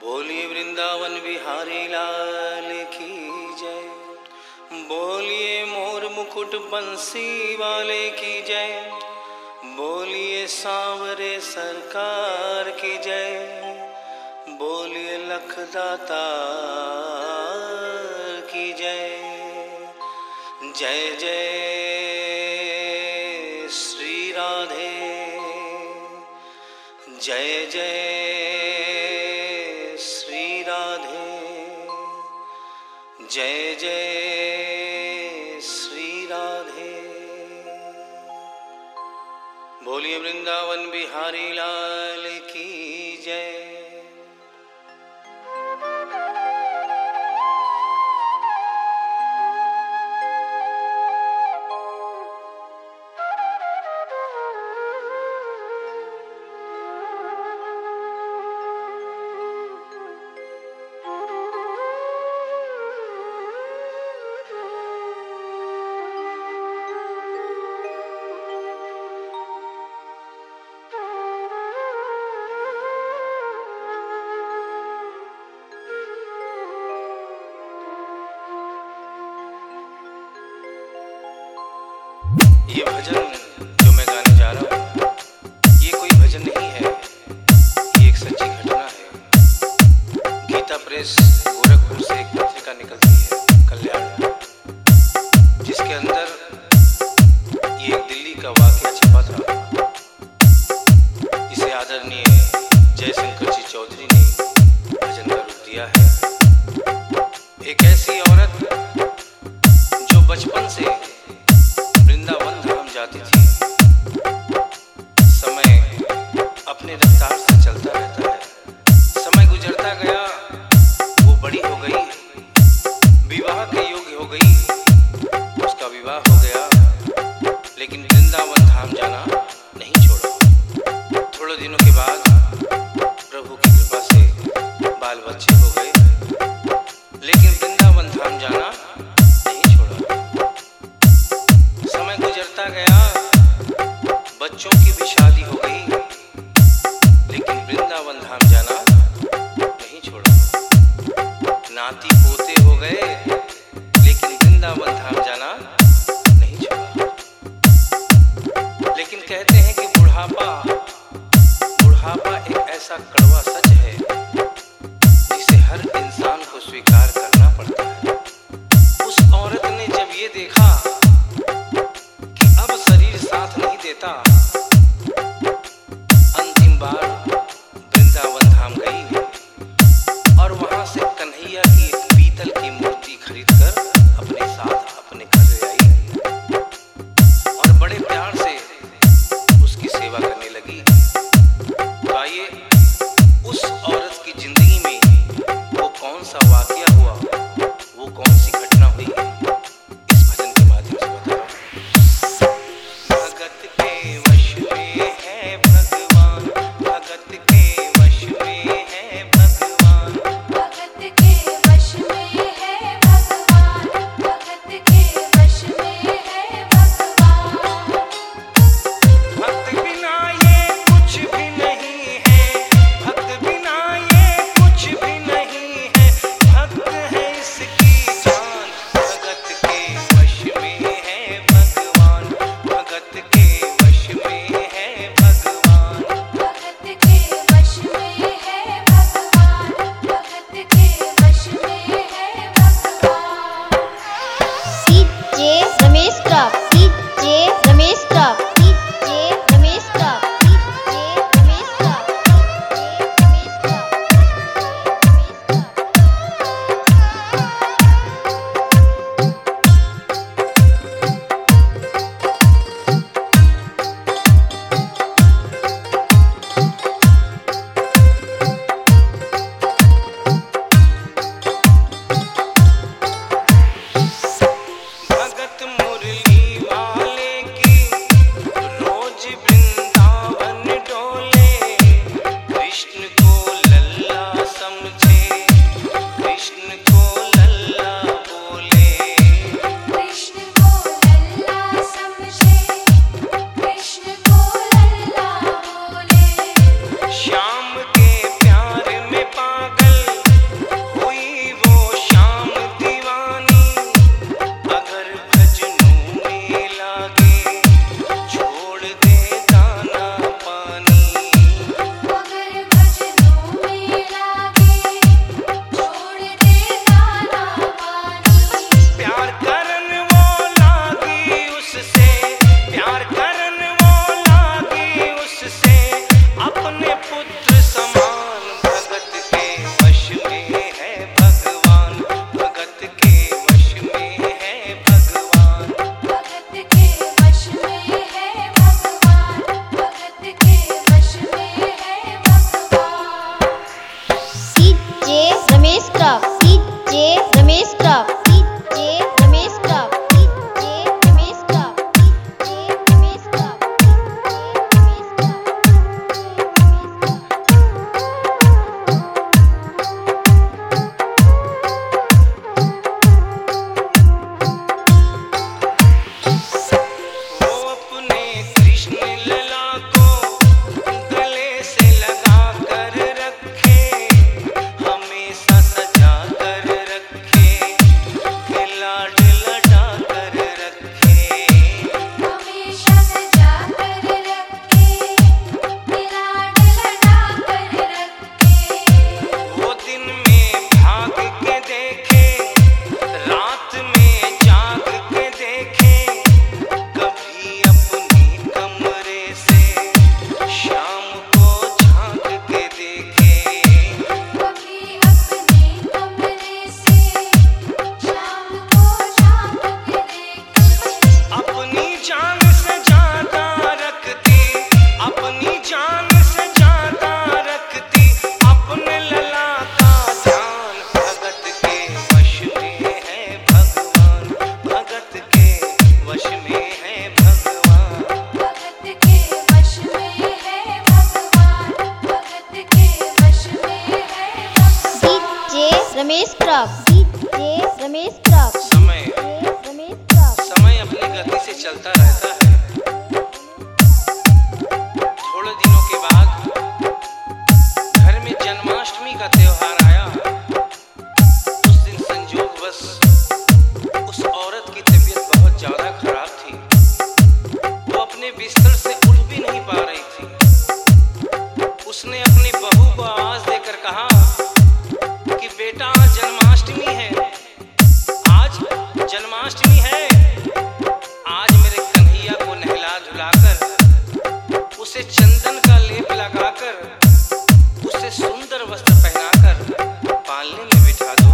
बोलिए वृंदावन बिहारी लाल की जय। बोलिए मोर मुकुट बंसी वाले की जय। बोलिए सांवरे सरकार की जय। बोलिए लखदाता की जय। जय जय श्री राधे। जय जय श्री राधे। जय जय श्री राधे। बोलिए वृंदावन बिहारी लाल की जय। ये भजन जो मैं गाने जा रहा हूँ, ये कोई भजन नहीं है, ये एक सच्ची घटना है। गीता प्रेस गोरखपुर से एक पत्रिका निकलती है, कल्याण, जिसके अंदर ये एक दिल्ली का वाकया छपा था। इसे आदरणीय जयशंकर जी चौधरी ने भजन का रूप दिया है। एक ऐसी औरत जो बचपन से वृंदावन धाम जाती थी। समय अपने रफ्तार से चलता रहता है। समय गुजरता गया, वो बड़ी हो गई, विवाह के योग्य हो गई, उसका विवाह हो गया, लेकिन वृंदावन धाम जाना नहीं छोड़ा। थोड़े दिनों के बाद प्रभु की कृपा से बाल बच्चे हो गए, लेकिन वृंदावन धाम जाना नहीं छोड़ा। समय गुजरता गया, बच्चों की भी शादी हो गई, लेकिन वृंदावन धाम जाना नहीं छोड़ा। नाती पोते हो गए, लेकिन वृंदावन धाम जाना नहीं छोड़ा। लेकिन कहते हैं कि बुढ़ापा एक ऐसा कड़वा सच है जिसे हर इंसान को स्वीकार करना पड़ता है। उस औरत ने जब ये देखा कि अब शरीर साथ नहीं देता, अंतिम बार वृंदावन धाम गई और वहां से कन्हैया की एक पीतल की मूर्ति खरीदकर अपने साथ अपने घर ले आई और बड़े प्यार से उसकी सेवा करने लगी। तो आइए उस औरत की जिंदगी में वो कौन सा वाकया हुआ, वो कौन सी घटना हुई, इस भजन के माध्यम से बता रहा हूँ। भगत के वश Ramesh truck DJ Ramesh truck DJ Ramesh truck DJ Ramesh truck DJ Ramesh truck वो अपने कृष्ण लला को गले से लगा कर रखे, हमेशा सजा कर रखे, के लाड लडा कर रखे। हमेशा सजा कर रखे, लाड लडा कर रखे। वो दिन में भाग के देखे, रात में जाग के देखे, कभी अपने कमरे से शाम को झांक के देखे। कभी अपने कमरे से शाम को झांक के देखे। अपनी जान से ज्यादा रखती, अपनी जान से ज्यादा रखती, अपने लला का ध्यान। भगत के वश में है भगवान, भगत के वश में है भगवान। भगत के वश में है भगवान, भगत के वश में है भगवान। DJ Ramesh truck DJ Ramesh truck समय डीजे रमेश ट्रक समय अपनी गति से चलता रहता है। थोड़े दिनों के बाद घर में जन्माष्टमी का त्योहार आया। उस दिन संयोगवश उस औरत की तबीयत बहुत ज्यादा खराब थी। वो अपने बिस्तर से उठ भी नहीं पा रही थी। उसने अपनी बहू को आवाज देकर कहा कि बेटा आज जन्माष्टमी है, आज जन्माष्टमी है। आज मेरे कन्हैया को नहला धुलाकर, उसे चंदन का लेप लगाकर, उसे सुंदर वस्त्र पहनाकर पालने में बिठा दो।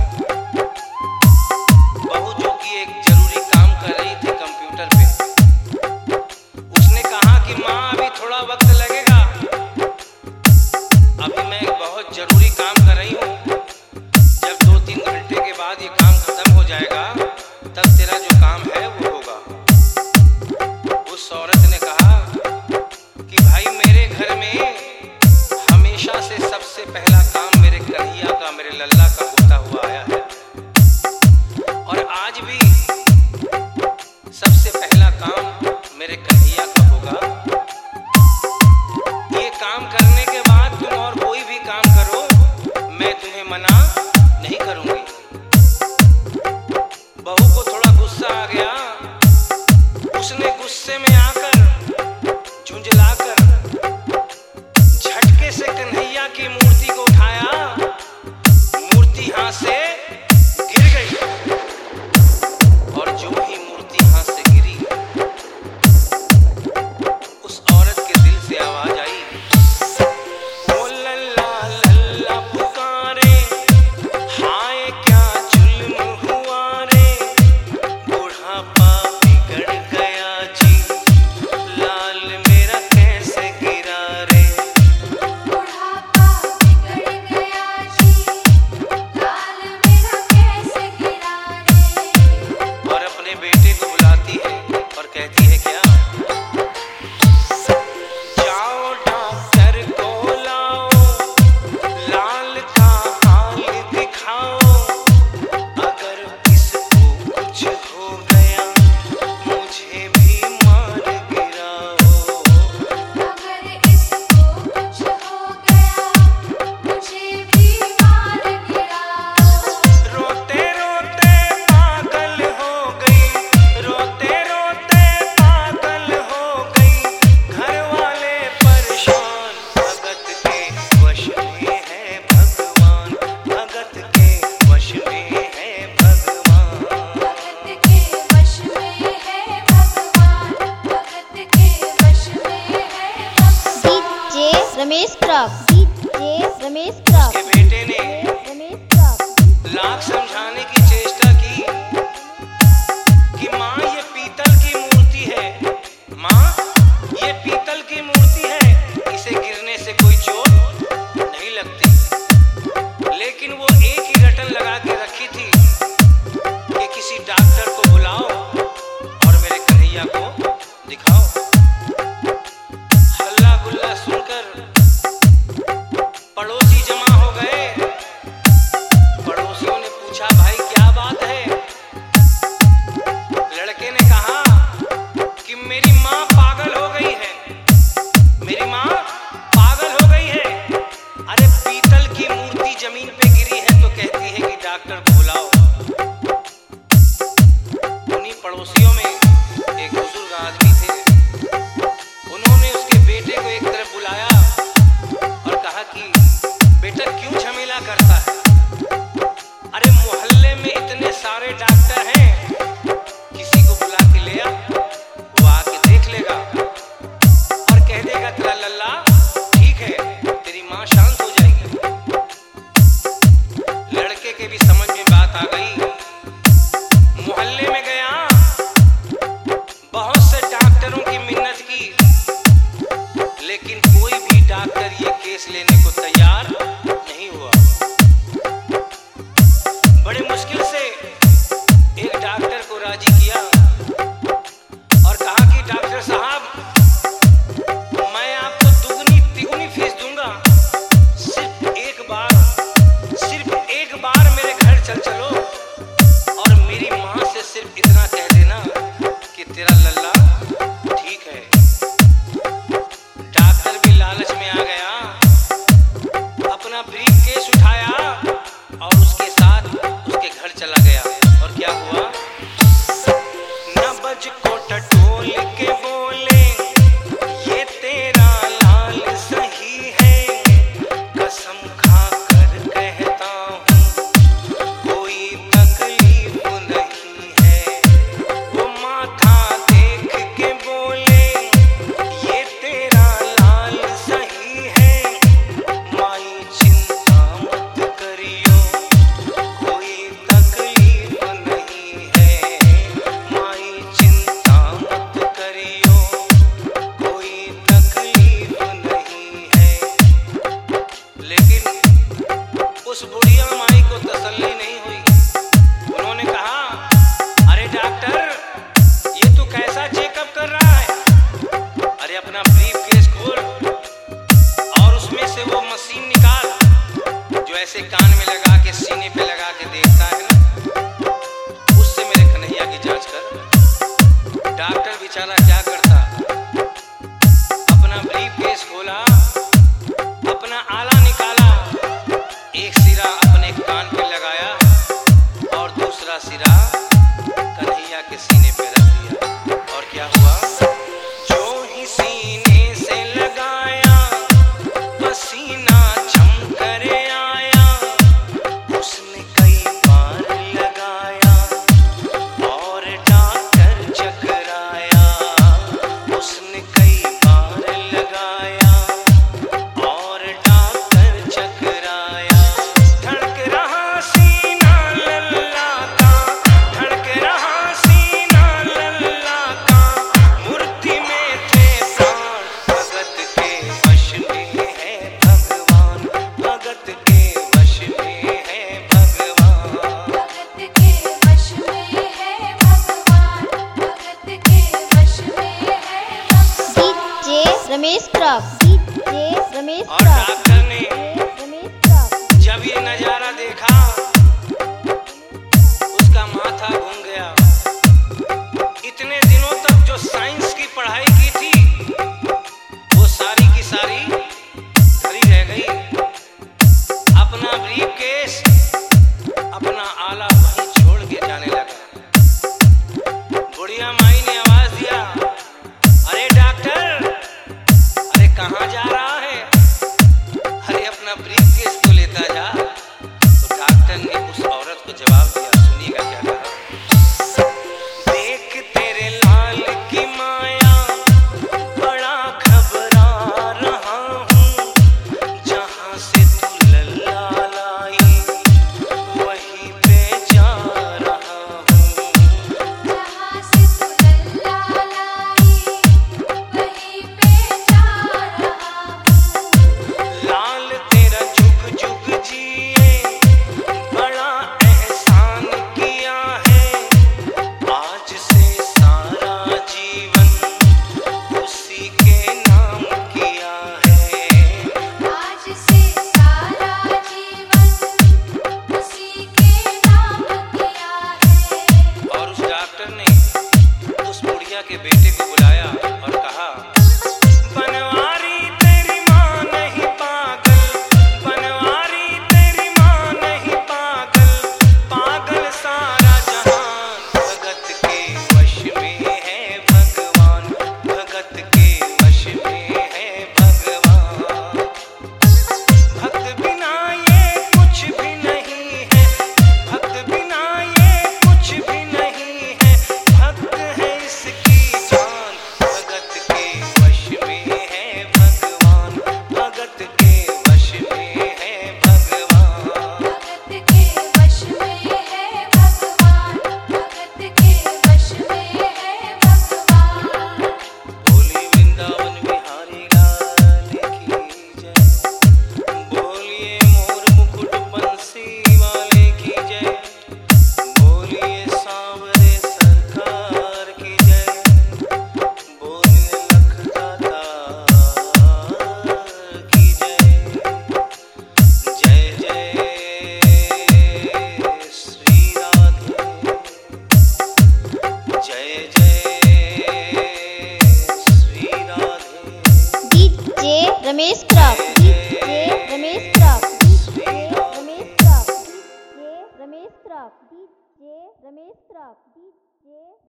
बहू जो कि एक जरूरी काम कर रही थी कंप्यूटर पे, उसने कहा कि माँ अभी थोड़ा वक्त लगेगा, अभी मैं एक बहुत जरूरी काम कर रही हूँ। जब 2-3 घंटे के बाद ये काम खत्म हो जाएगा, तब तेरा जो काम है वो होगा। उस औरत ने कहा कि भाई मेरे घर में हमेशा से सबसे पहला काम मेरे कन्हैया का, मेरे लल्ला का होता हुआ आया है, और आज भी सबसे पहला काम मेरे कन्हैया का होगा। ये काम करने के बाद तुम और कोई भी काम करो, मैं तुम्हें मना नहीं करूंगी। बहू को थोड़ा गुस्सा आ गया। उसने गुस्से में आकर, झुंझलाकर, झटके से कन्हैया की मूर्ति को उठाया। मूर्ति हाथ से गिर गई, और जो ही मूर्ति हाथ से गिरी, उस औरत के दिल से आवाज आई, ओ लल्ला लल्ला पुकारे, हाय क्या जुल्म हुआ रे, बुढ़ापा बिगड़ गया जी, लाल मेरा कैसे गिरा रे। बुढ़ापा बिगड़ गया जी, लाल मेरा कैसे गिरा रे। और अपने बेटे को बुलाती है और कहती है क्या, जाओ डॉक्टर को लाओ, लाल का हाल दिखाओ, अगर इसको कुछ हो गया मुझे भी मार गिराओ। अगर इसको कुछ हो गया मुझे भी मार गिराओ। रोते रोते पागल हो गई, रोते रोते पागल हो गई, घर वाले परेशान। भगत के वश में है भगवान, भगत के वश में है भगवान। भगत के वश में है भगवान, भगत के वश में है भगवान। DJ Ramesh truck DJ Ramesh truck के बेटे ने रमेश ट्रक लाख समझाने की चेष्टा की कि माँ ये पीतल की मूर्ति है, माँ ये पीतल की मूर्ति है, इसे गिरने से कोई चोट नहीं लगती। लेकिन वो एक ही रटा लटकन लगा के रखी थी कि किसी डॉक्टर को बुलाओ और मेरे कन्हैया को दिखाओ। हल्ला गुल्ला सुनकर पड़ोसी जमा हो गए। पड़ोसियों ने पूछा, भाई क्या बात है? लड़के ने कहा कि मेरी माँ पागल हो गई है, मेरी माँ पागल हो गई है। अरे पीतल की मूर्ति जमीन पे गिरी है तो कहती है कि डॉक्टर को बुलाओ। उन्हीं पड़ोसियों में एक बुजुर्ग आदमी थे। उन्होंने उसके बेटे को एक तरफ बुलाया और कहा कि बेटा क्यों झमेला करता है? अरे मोहल्ले में इतने सारे डॉक्टर हैं, किसी को बुला के ले आ, वो आके देख लेगा और कह देगा तेरा लल्ला ठीक है, तेरी माँ शांत हो जाएगी। लड़के के भी समझ में बात आ गई। मोहल्ले में गया, बहुत से डॉक्टरों की मिन्नत की, लेकिन कोई भी डॉक्टर ये केस लेने को तैयार नहीं हुआ। बड़ी मुश्किल से एक डॉक्टर को राजी किया और कहा कि डॉक्टर साहब मैं आपको दुगनी तिगुनी फीस दूंगा, सिर्फ एक बार मेरे घर चलो और मेरी माँ से सिर्फ इतना कह देना कि तेरा लल्ला ठीक है। डॉक्टर भी लालच में आ गया, अपना ब्रीफकेस उठाया और उसके साथ उसके घर चला गया। और क्या हुआ? नबज को टटोल के बोले, ये तेरा लाल सही है, कसम खा कर कहता हूँ कोई तकलीफ नहीं है। वो माथा देख के बोले, ये तेरा लाल सही है, माई चिंता मत करियो कोई तकलीफ नहीं है, माई चिंता मत करियो कोई तकलीफ नहीं है। लेकिन उस बुढ़िया माई को तसल्ली नहीं हुई। उन्होंने कहा, अरे डॉक्टर ये तू कैसा चेकअप कर रहा है? अरे अपना ब्रीफकेस खोल और उसमें से वो मशीन निकाल जो ऐसे कान में लगा के सीने पे लगा के देखता है ना, उससे मेरे कन्हैया की जांच कर। डॉक्टर बेचारा क्या करता, अपना ब्रीफकेस खोला, अपना आला निकाला, एक सिरा अपने कान पे लगाया और दूसरा सिरा कन्हैया के सीने पे रख दिया। और क्या हुआ? जो ही सीने से लगाया पसीना छम कर आया, उसने कई बार लगाया और डॉक्टर चकराया, उसने कई बार लगाया और डॉक्टर चकराया। धड़क रहा सीना लल्ला का, धड़क रहा सीना लल्ला का, मूर्ति में थे प्राण, भगत के वश में है भगवान, भगत के वश में है भगवान। भगत के वश में है भगवान, भगत के वश में है भगवान। DJ Ramesh crop, DJ Ramesh और क्रॉप, डॉक्टर ने रमेश क्रॉप। जब ये नजारा देखा उसका माथा घूम गया। इतने दिनों तक जो साइंस की पढ़ाई की थी वो सारी की सारी धरी रह गई। अपना ब्रीफकेस, अपना आला वहीं छोड़ के जाने लगा। बुढ़िया माई ने आवाज दिया, अरे डॉक्टर, अरे कहाँ जा रहा है? अरे अपना ब्रीफकेस तो लेता जा। तो डॉक्टर ने उस औरत को जवाब दिया, सुनिएगा क्या कहा। देख तेरे लाल की माया, बड़ा घबरा रहा हूँ, जहाँ से तू लल्ला लाई वहीं पे जा रहा हूँ। जहाँ से तू लल्ला लाई वहीं पे जा रहा हूँ। लाल तेरा जुग जुग जी Ramesh crop DJ Ramesh crop DJ Ramesh crop DJ Ramesh crop DJ Ramesh crop DJ